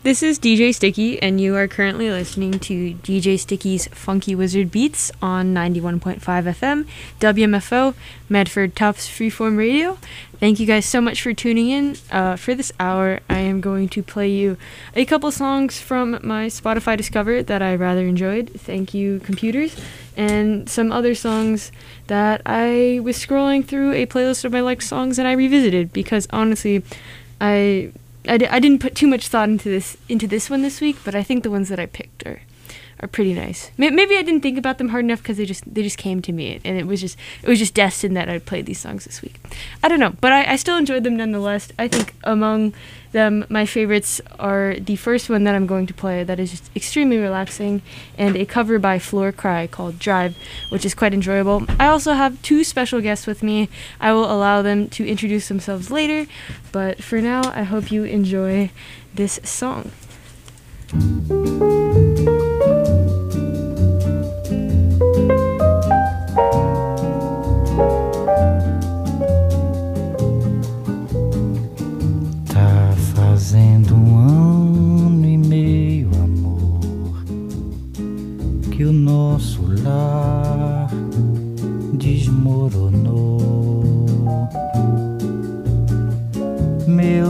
This is DJ Sticky, and you are currently listening to DJ Sticky's Funky Wizard Beats on 91.5 FM, WMFO, Medford Tufts Freeform Radio. Thank you guys so much for tuning in. For this hour, I am going to play you a couple songs from my Spotify Discover that I rather enjoyed. Thank you, computers. And some other songs that I was scrolling through a playlist of my liked songs and I revisited because honestly, I didn't put too much thought into this one this week, but I think the ones that I picked are pretty nice. Maybe I didn't think about them hard enough because they just came to me, and it was just destined that I'd play these songs this week. I don't know, but I still enjoyed them nonetheless. I think among them, my favorites are the first one that I'm going to play that is just extremely relaxing, and a cover by Floor Cry called Drive, which is quite enjoyable. I also have two special guests with me. I will allow them to introduce themselves later, but for now, I hope you enjoy this song. Fazendo 1 ano e meio, amor, que o nosso lar desmoronou. Meu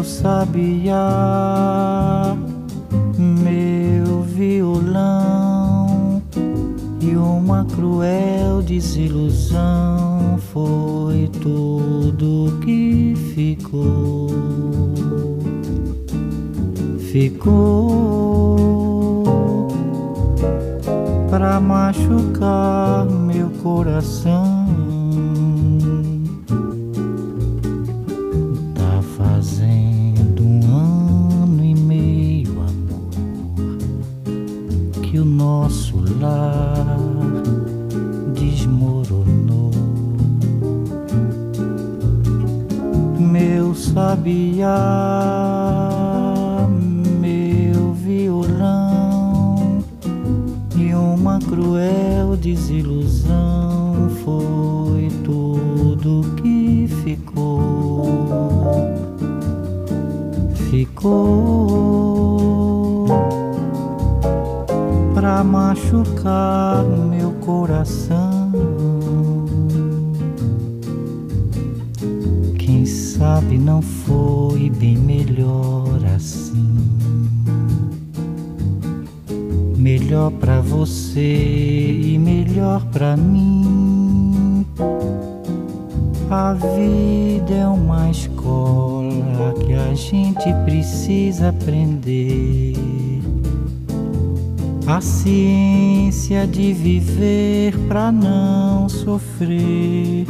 sabiá, meu violão e uma cruel desilusão foi tudo que ficou. Ficou pra machucar meu coração. Tá fazendo 1 ano e meio, amor, que o nosso lar desmoronou. Meu sabiá, uma cruel desilusão foi tudo que ficou. Ficou pra machucar meu coração. Quem sabe não foi bem melhor assim. Melhor pra você e melhor pra mim. A vida é uma escola que a gente precisa aprender. A ciência de viver pra não sofrer.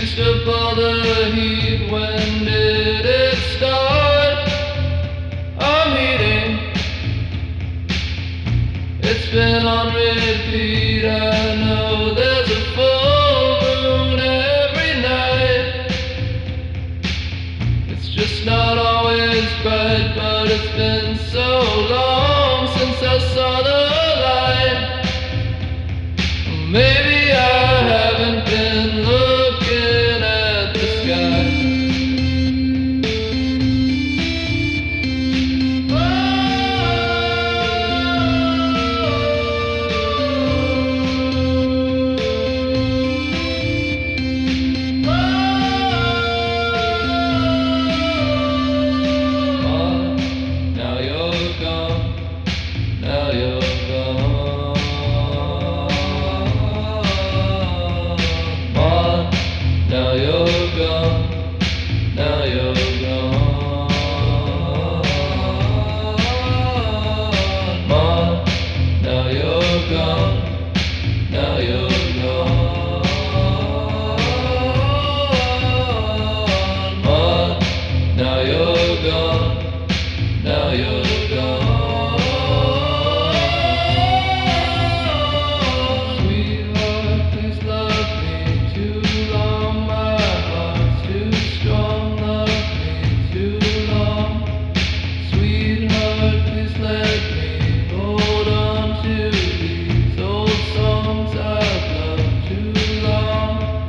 used up all the heat. When did it start? Our meeting, it's been on repeat. I know there's a full moon every night. It's just not always bright, but it's been so long since I saw the light. Maybe I haven't been looking at the sky. Now you're gone, now you're gone. Now you're gone, now you're gone. Now you're gone, now you're gone. Now you're gone, now you're gone. Sweetheart, please love me too long. My heart's too strong. Love me too long. Sweetheart, please let me hold on to these old songs I've loved too long.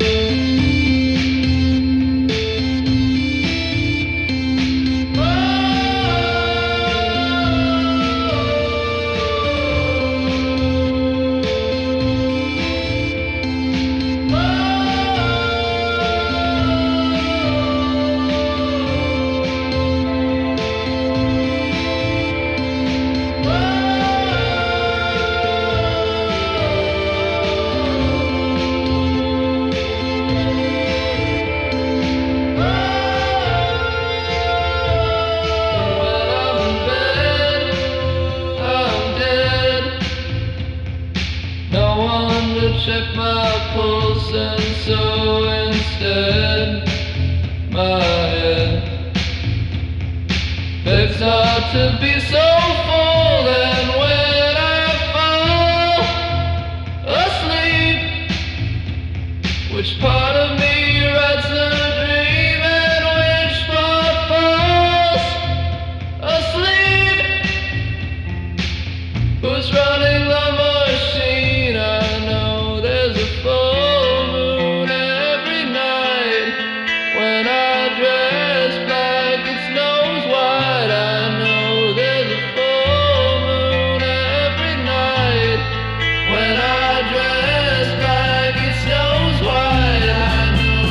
Check my pulse, and so instead my head begs not to be so full. And when I fall asleep, which part of me writes the dream, and which part falls asleep? Who's running the machine? I know there's a full moon every night. When I dress black, it's nose wide. I know there's a full moon every night. When I dress black, it's nose wide. I know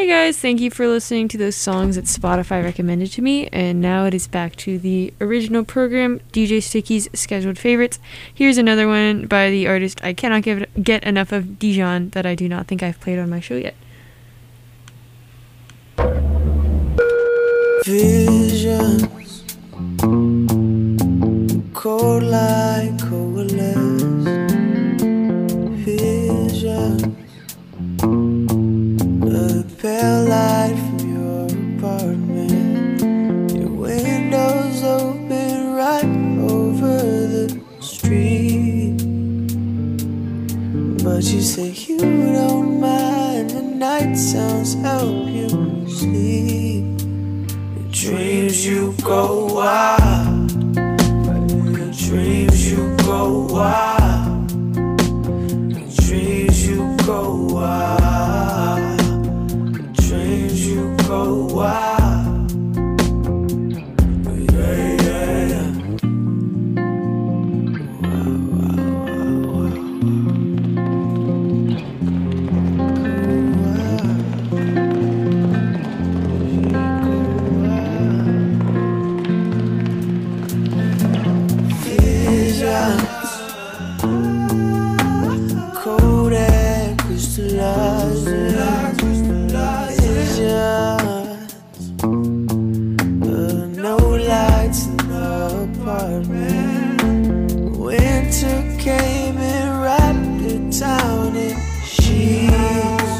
Hey guys, thank you for listening to those songs that Spotify recommended to me, and now it is back to the original program, DJ Sticky's Scheduled Favorites. Here's another one by the artist I cannot get enough of, Dijon, that I do not think I've played on my show yet. Visions cold like coalesce. Visions of the pale light from your apartment. Your windows open right over the street, but you say you don't mind. The night sounds help you sleep. Dreams you go wild. In dreams you go wild. In dreams you go wild. In dreams you go wild. Yeah, yeah, yeah. Cold and crystallized visions. No lights in the apartment. Winter came and wrapped the town in sheets.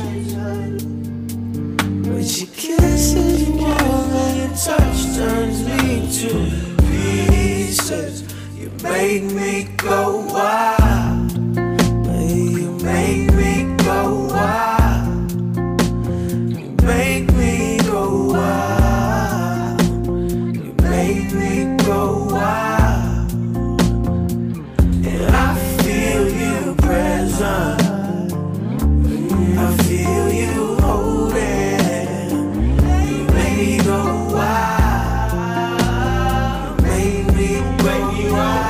But your kiss is warm and your touch turns me to pieces. You make me go wild. You make me go wild. You make me go wild. You make me go wild. And I feel you present. I feel you holding. You make me go wild. You make me go wild.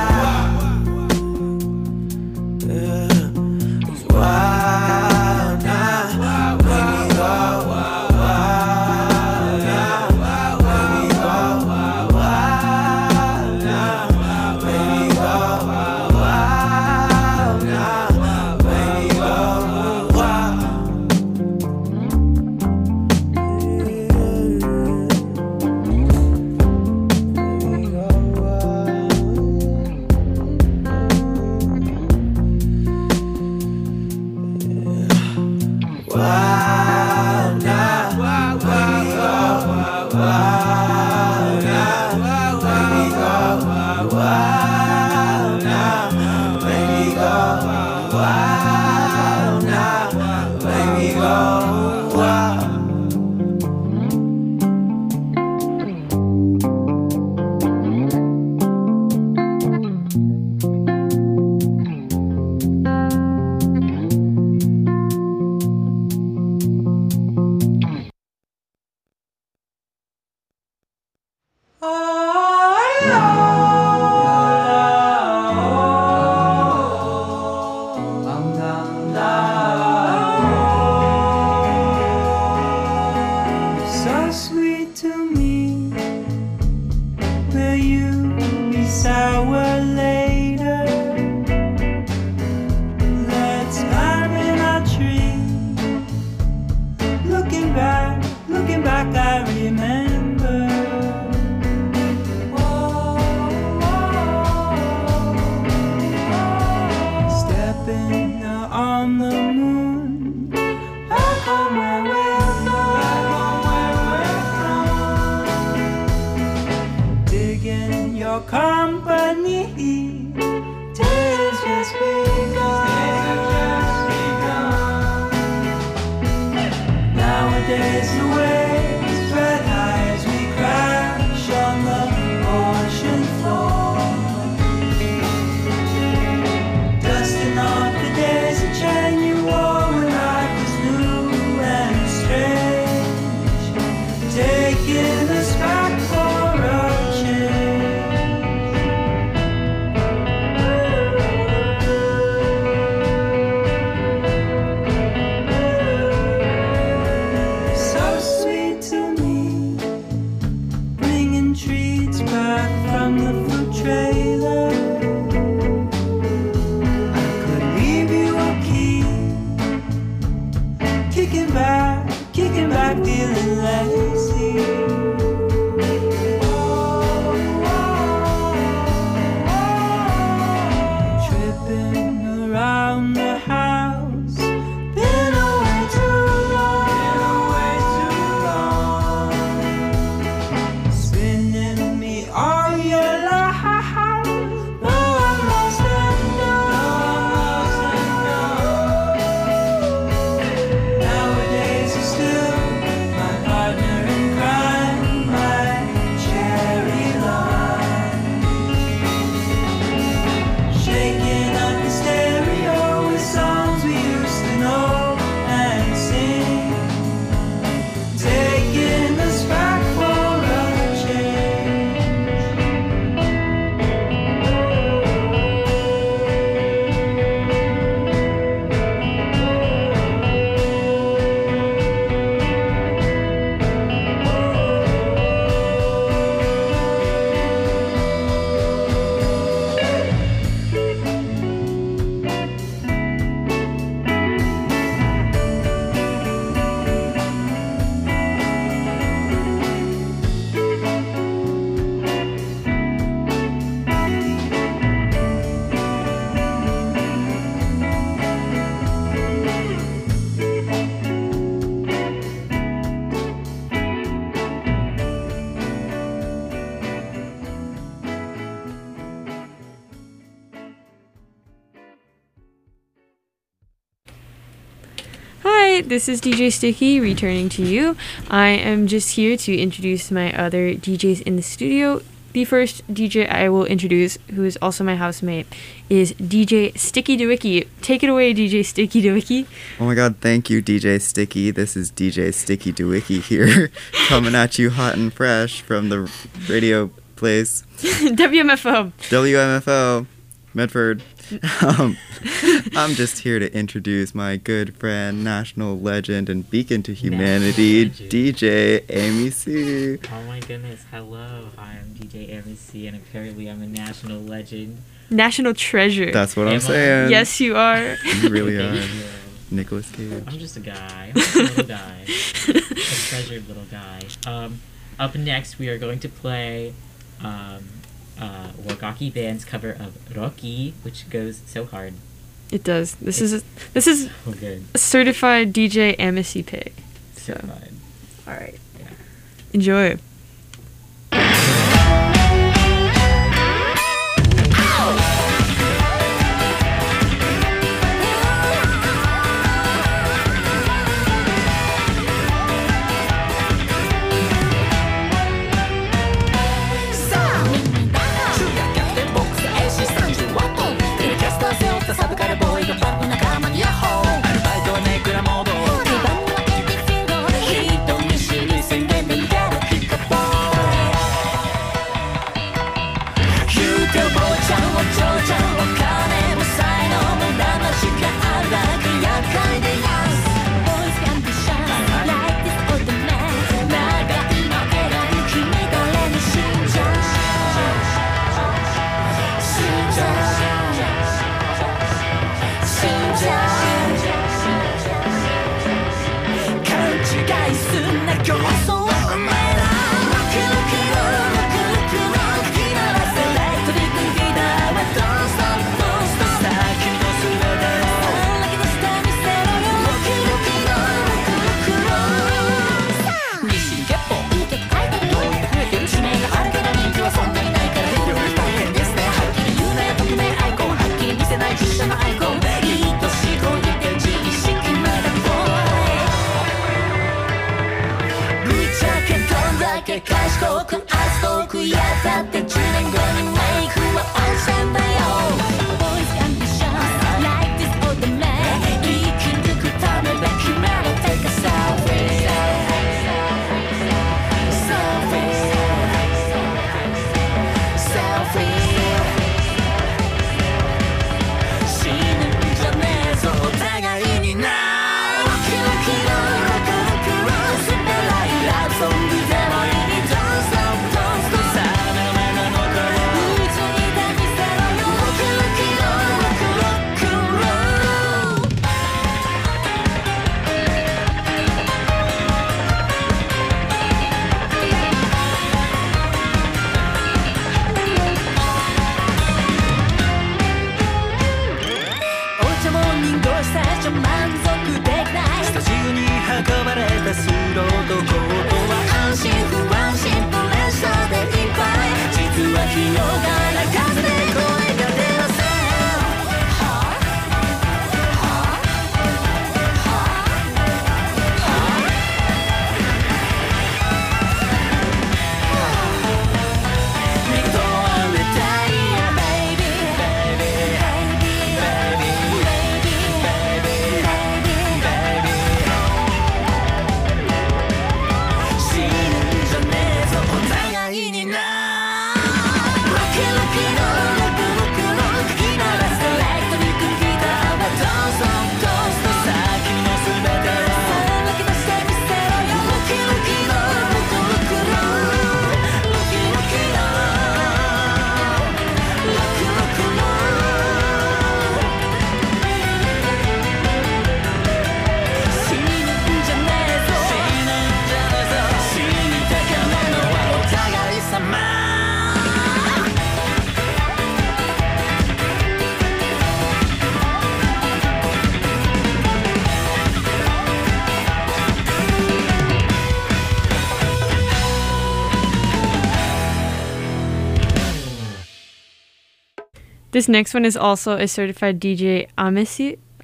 So sweet to me, will you be sour later? Let's climb in our tree. Looking back, I remember. Stepping on the moon, back home where we're from. Digging your company. Hi, this is DJ Sticky returning to you. I am just here to introduce my other DJs in the studio. The first DJ I will introduce, who is also my housemate, is DJ Sticky DeWicki. Take it away, DJ Sticky DeWicki. Oh my god, thank you, DJ Sticky. This is DJ Sticky DeWicki here, coming at you hot and fresh from the radio place. WMFO. WMFO, Medford. I'm just here to introduce my good friend, national legend, and beacon to humanity, DJ Amy C. Oh my goodness, hello. Hi, I'm DJ Amy C, and apparently I'm a national legend. National treasure. That's what Am I'm I? saying. Yes, you are. You really Thank are. you. Nicolas Cage. I'm just a guy. I'm just a little guy. A treasured little guy. Up next, we are going to play Wagaki Band's cover of Rocky, which goes so hard. It does. This is So good. a certified DJ Amici pick. So, Certified. all right. Yeah. Enjoy. This next one is also a certified DJ Amici.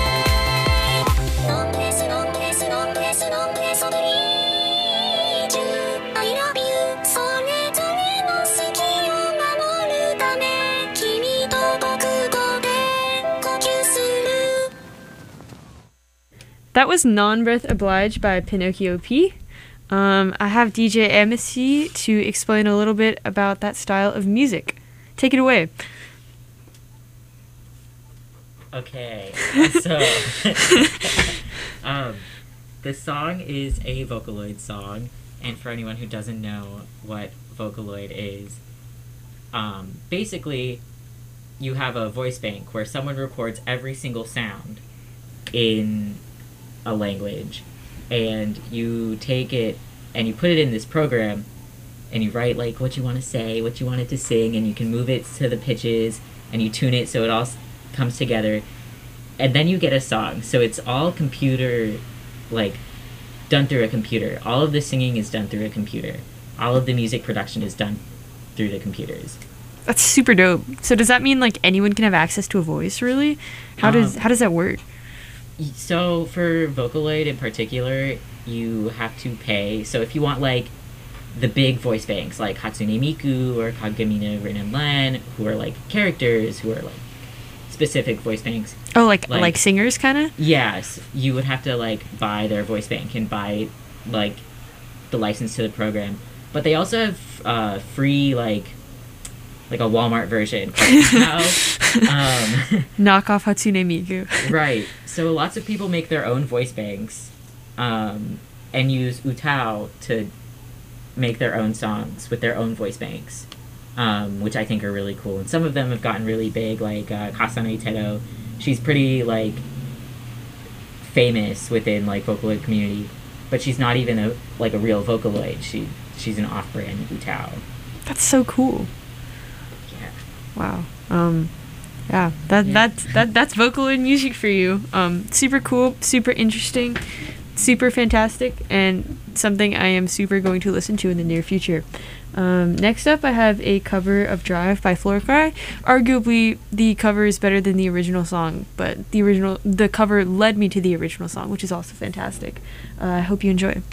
ノンプレスノンプレスノンプレスノンプレスオブリーチュ I love you それぞれの好きを守るため君と僕語で呼吸する That was Non-Breath Obliged by Pinocchio P. I have DJ Amici to explain a little bit about that style of music. Take it away. Okay, so the song is a Vocaloid song, and for anyone who doesn't know what Vocaloid is, basically you have a voice bank where someone records every single sound in a language, and you take it and you put it in this program, and you write like what you want to say, what you want it to sing, and you can move it to the pitches, and you tune it so it all comes together, and then you get a song. So it's all computer, like, done through a computer. All of the singing is done through a computer. All of the music production is done through the computers. That's super dope. So does that mean like anyone can have access to a voice, really? How does that work? So for Vocaloid in particular, you have to pay. So if you want like the big voice banks like Hatsune Miku or Kagamina Rin and Len, who are like characters, who are like specific voice banks. Oh, like singers, kind of? Yes, you would have to like buy their voice bank and buy like the license to the program. But they also have free like like a Walmart version called Utao. Knockoff Hatsune Miku. Right. So lots of people make their own voice banks and use Utao to make their own songs with their own voice banks, which I think are really cool. And some of them have gotten really big, like Kasane Teto. She's pretty, like, famous within, like, Vocaloid community, but she's not even a real Vocaloid. She's an off-brand Utao. That's so cool. Yeah. Wow. Yeah. That's Vocaloid music for you. Super cool, super interesting, super fantastic, and something I am super going to listen to in the near future. Next up, I have a cover of Drive by Floorcry. Arguably, the cover is better than the original song, but the cover led me to the original song, which is also fantastic. I hope you enjoy.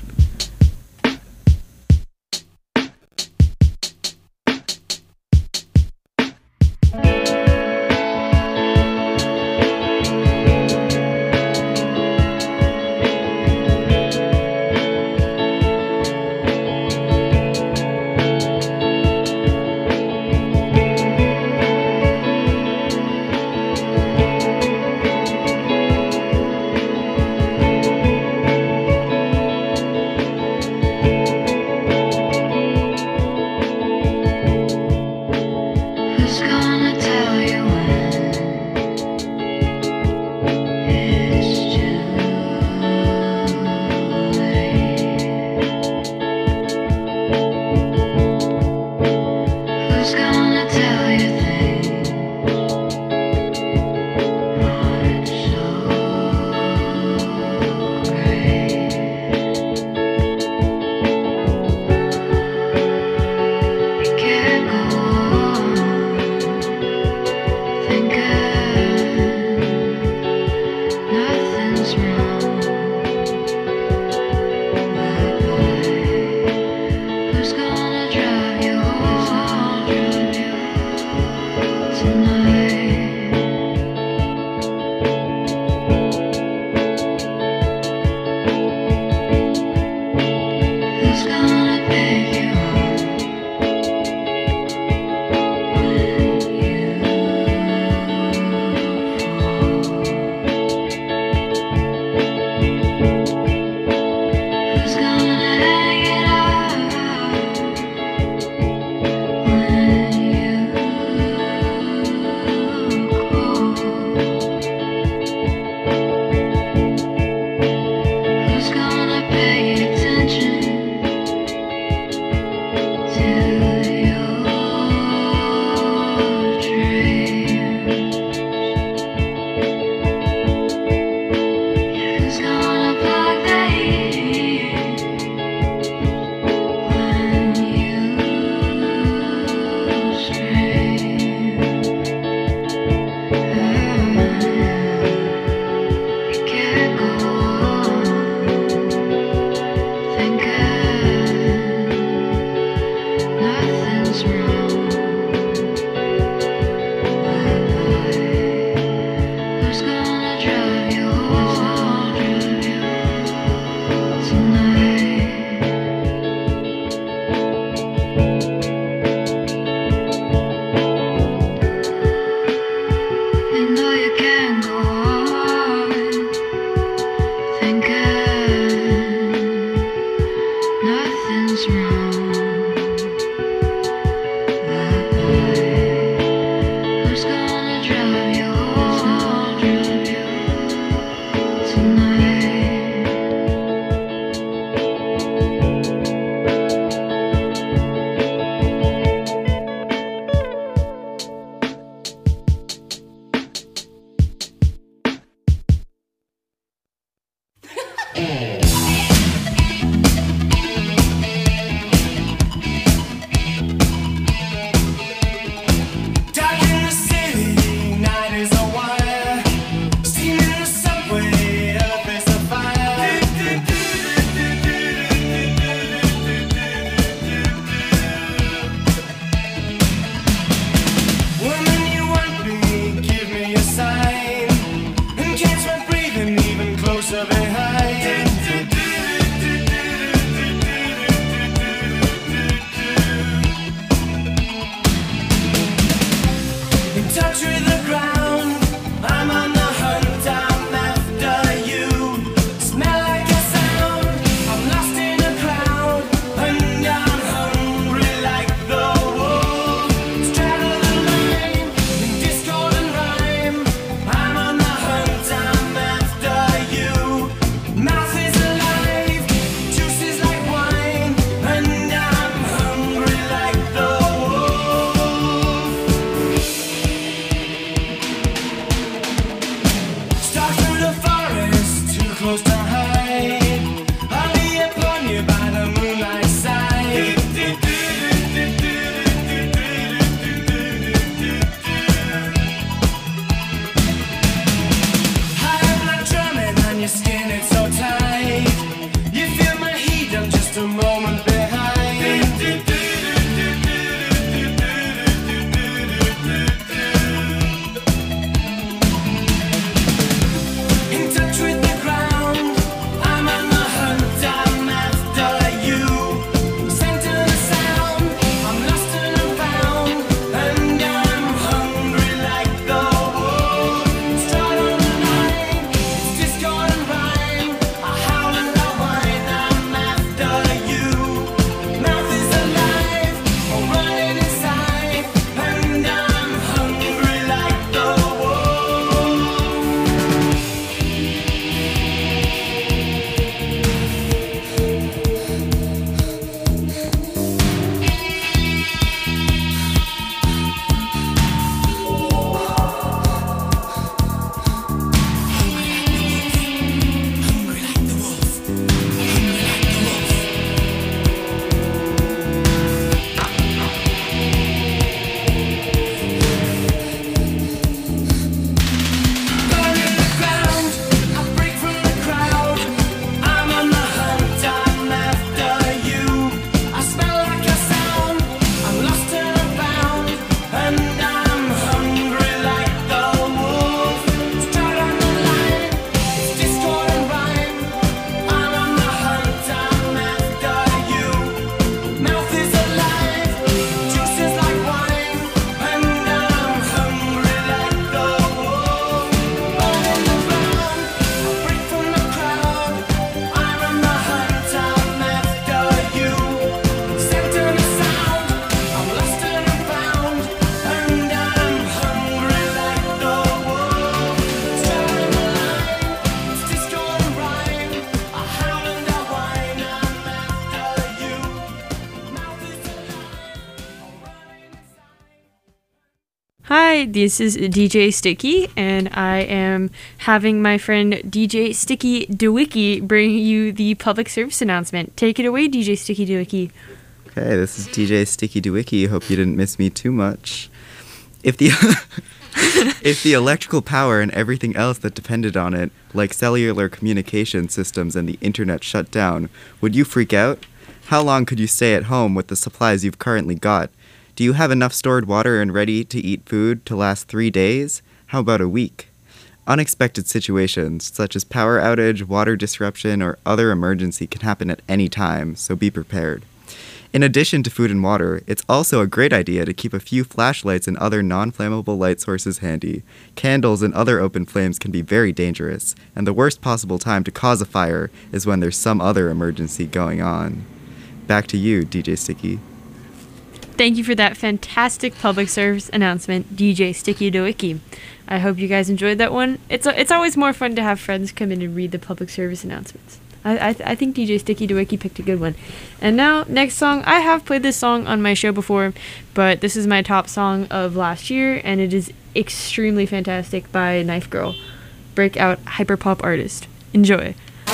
Hi, this is DJ Sticky, and I am having my friend DJ Sticky DeWicki bring you the public service announcement. Take it away, DJ Sticky DeWicki. Okay, this is DJ Sticky DeWicki. Hope you didn't miss me too much. If the if the electrical power and everything else that depended on it, like cellular communication systems and the internet, shut down, would you freak out? How long could you stay at home with the supplies you've currently got? Do you have enough stored water and ready-to-eat food to last 3 days? How about a week? Unexpected situations, such as power outage, water disruption, or other emergency can happen at any time, so be prepared. In addition to food and water, it's also a great idea to keep a few flashlights and other non-flammable light sources handy. Candles and other open flames can be very dangerous, and the worst possible time to cause a fire is when there's some other emergency going on. Back to you, DJ Sticky. Thank you for that fantastic public service announcement, DJ Sticky DeWicki. I hope you guys enjoyed that one. It's always more fun to have friends come in and read the public service announcements. I think DJ Sticky DeWicki picked a good one. And now, next song. I have played this song on my show before, but this is my top song of last year, and it is extremely fantastic by Knife Girl, breakout hyperpop artist. Enjoy.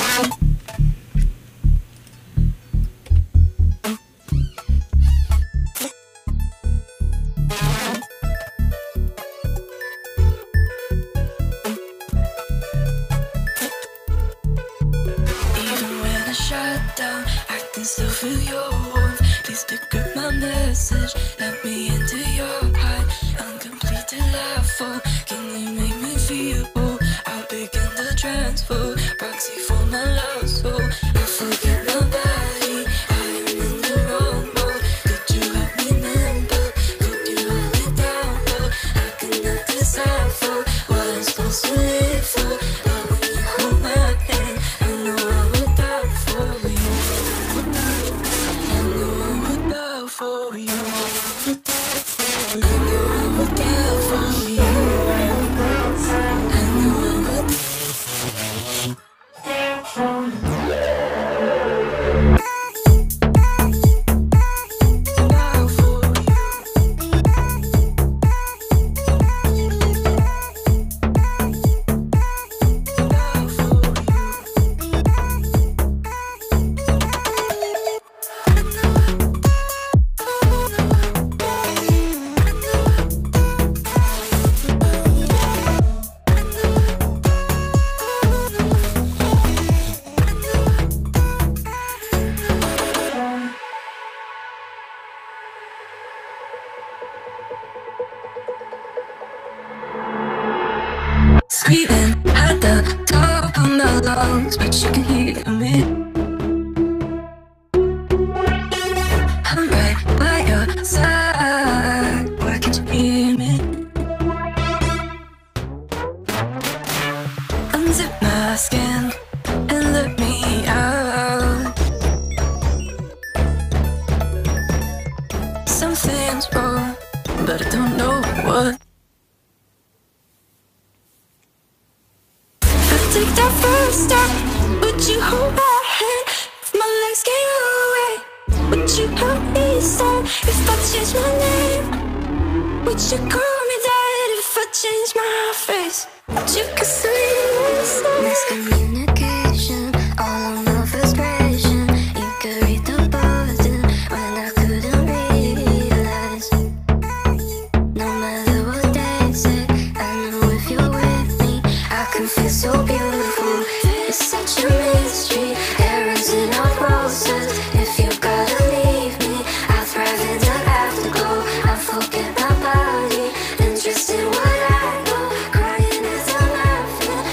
Still feel your warmth. Please decrypt my message. Let me into your heart. I'm complete till I fall. Can you make me feel whole? I'll begin to transfer. Proxy for my love soul. I forget my body. I am in the wrong mode. Could you help me remember? Could you hold me down? But I cannot decipher what I'm supposed to live for. But when you hold my hand, I know I will die for you. For you, I know I would die for you. I know I would die for you. Screaming at the top of my lungs, but you can hear me. I'm right by your side. Why can't you hear me? Unzip my skin and let me out. Something's wrong, but I don't know what. Take that first step. Would you hold my hand if my legs gave away? Would you help me stand if I change my name? Would you call me dad if I change my face? Would you kiss me? Miscommunication, all of my frustration. You could read the button when I couldn't realize. No matter what they say, I know if you're with me, I can feel so beautiful. It's such a mystery, errors in our process. If you gotta leave me, I thrive in the afterglow. I forget my body, interest in what I know. Crying as I'm laughing,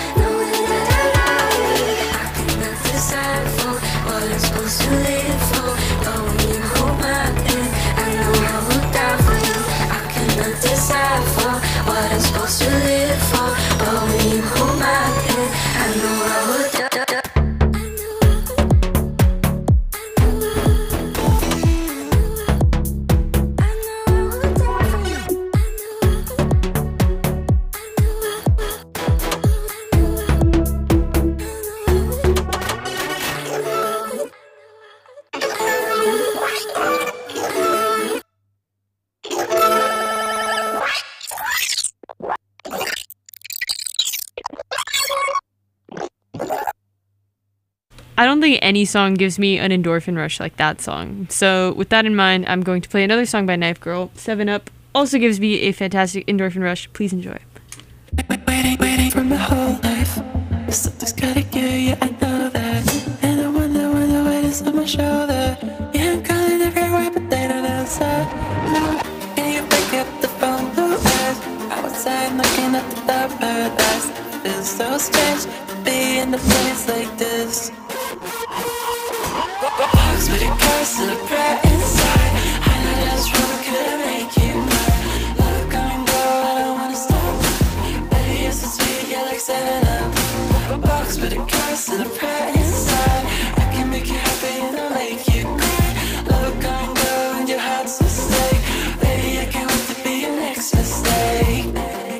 I don't think any song gives me an endorphin rush like that song. So with that in mind, I'm going to play another song by Knife Girl. 7 Up also gives me a fantastic endorphin rush. Please enjoy. Waiting for my whole life. Something's gotta give you, I know that. And I wonder when the weight is on my shoulder. Yeah, I'm calling everywhere, but they don't answer. No, can you pick up the phone? Blue eyes, outside looking at the dark paradise. Feels so strange to be in a place like this. Box with a curse and a prayer inside. I know that's wrong, but could I make you mine? Love come and go, I don't wanna stop. Baby, you're so sweet, you're like 7 Up. A box with a curse and a prayer inside. I can make you happy and I'll make you cry. Love come and go and your heart's a stake. Baby, I can't wait to be your next mistake.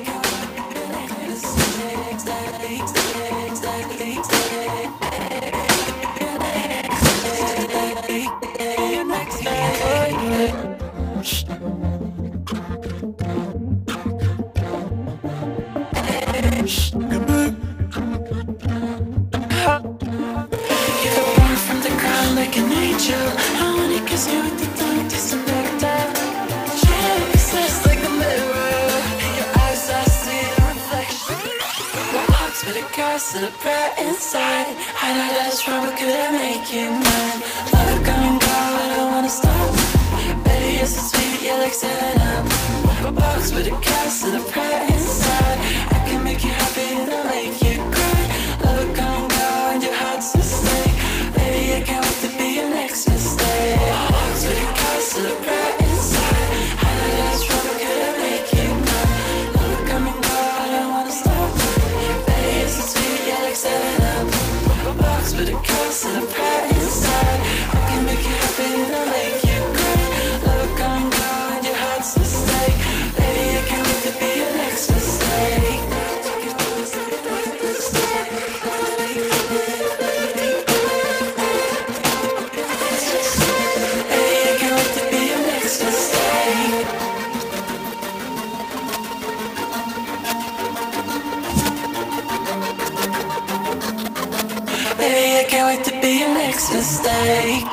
Like an angel, I wanna kiss you with the tongue, taste of nectar. Jesus, like a mirror, in your eyes I see a reflection. My heart's with a curse and a prayer inside. I know that's wrong, but could I make you mine? Love come and go, I don't wanna stop. Baby, you're so sweet, you're like 7 Up. My box with a curse and a prayer inside. I can make you happy and I'll make you cry. Love come and go and your heart's a snake. Baby, I can't wait to be your next mistake. Box with a curse and a prayer inside. I know that's wrong, but could I make you mine? Love come and go, I don't wanna stop. Baby, you're so sweet, you're like 7 Up. A box with a curse and a prayer inside. I can make you happy and I'll make you cry. Love come and go and your heart's a stake. Baby, I can't wait to be your next mistake. Baby, I can't wait to be your next mistake.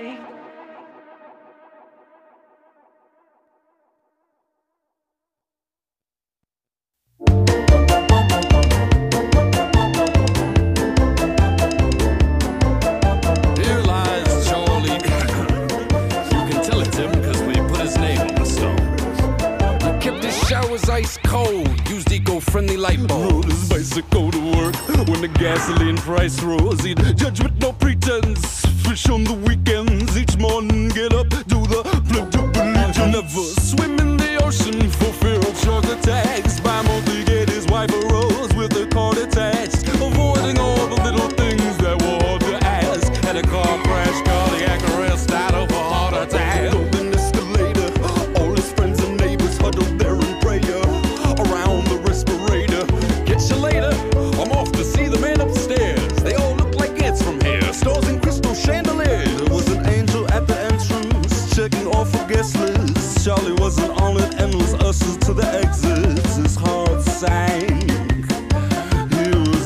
Here lies Charlie. You can tell it's him because we put his name on the stone. We kept his showers ice cold, used eco-friendly light bulbs. Rode his bicycle to work when the gasoline price rose. He'd judge with no pretense, fish on the weekends. Each morning get up, do the pledge of religion. Never swim in the ocean for fear of shark attacks. By monthly get his wife a rose with a cord attached. Avoiding all the little things that were hard to ask. Had a car crash, cardiac arrest, out of a heart attack. Up an escalator, all his friends and neighbors huddled there in prayer around the respirator. Catch you later, I'm off to see the man upstairs. They all look like ants from here, stores and crystal chandeliers. There was an angel at the entrance, checking off a guest list. Charlie wasn't on it and was ushered to the exits. His heart sank, he was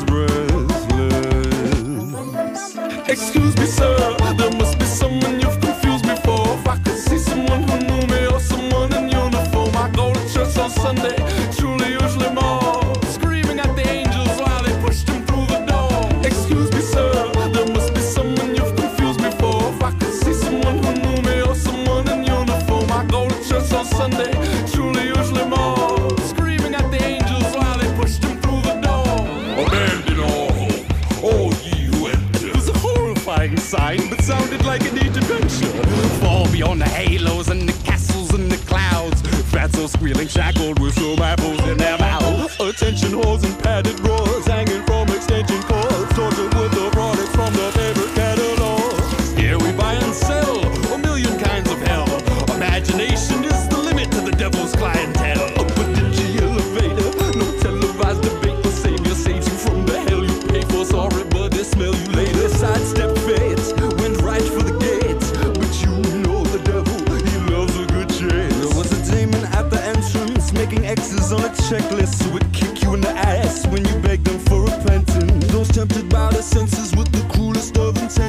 breathless. Excuse me, sir, there must be someone you've confused me for. If I could see someone who knew me or someone in uniform. I go to church on Sunday, truly usually more. Screaming at the angels while they pushed him through the door. Excuse me, sir, there must be someone you've confused me for. If I could see someone who knew me or someone in uniform. I go to church on Sunday, truly usually more. Screaming at the angels while they pushed him through the door. Abandon all hope, all ye who enter. It was a horrifying sight, but sounded like an adventure. Fall beyond the halos and the castles and the clouds. Fatso squealing, shackled with some apples in their mouth. Attention whores and padded drawers hanging from extension cords. Tortured with the products from the favorite catalog. Here we buy and sell a million kinds of hell. Imagination is the limit to the devil's clientele. Up a dingy elevator, no televised debate. The savior saves you from the hell you pay for. Sorry, but they smell you later. Sidestep fate, went right for the gates. But you know the devil, he loves a good chase. There was a demon at the entrance, making X's on a checklist. Who would kick you in the ass when you beg them for repentance. Those tempted by the senses with the cruelest of intent.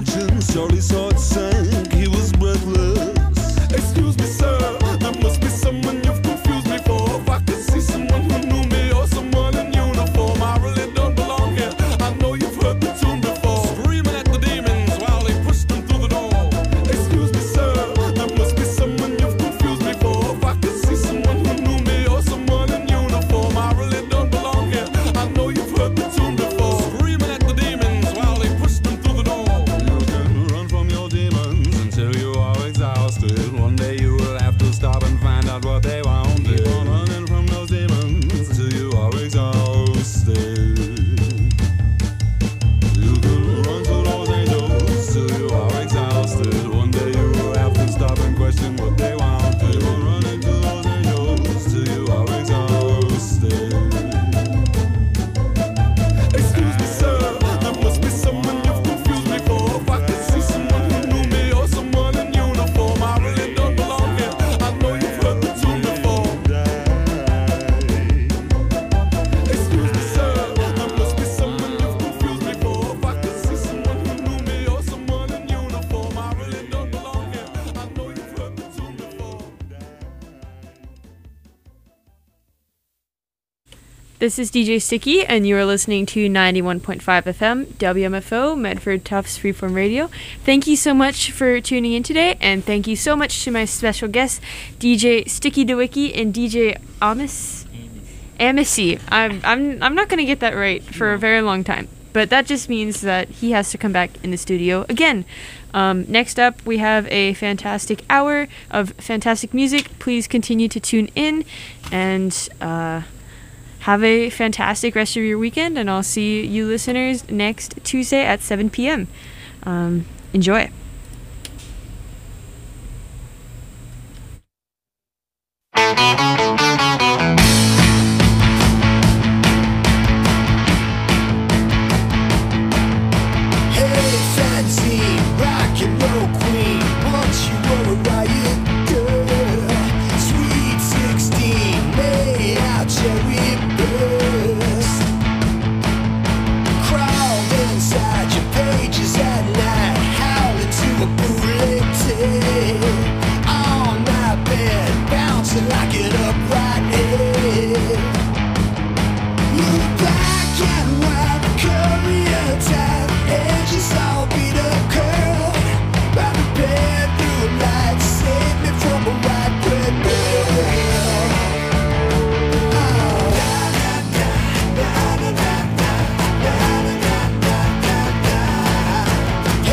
This is DJ Sticky, and you are listening to 91.5 FM, WMFO, Medford Tufts Freeform Radio. Thank you so much for tuning in today, and thank you so much to my special guests, DJ Sticky DeWicki and DJ Amisy. I'm not going to get that right for a very long time, but that just means that he has to come back in the studio again. Next up, we have a fantastic hour of fantastic music. Please continue to tune in, and have a fantastic rest of your weekend, and I'll see you listeners next Tuesday at 7 p.m. Enjoy.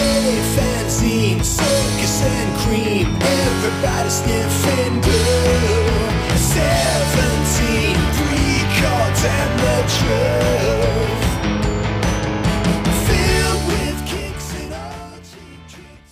Circus and cream, everybody sniffing good.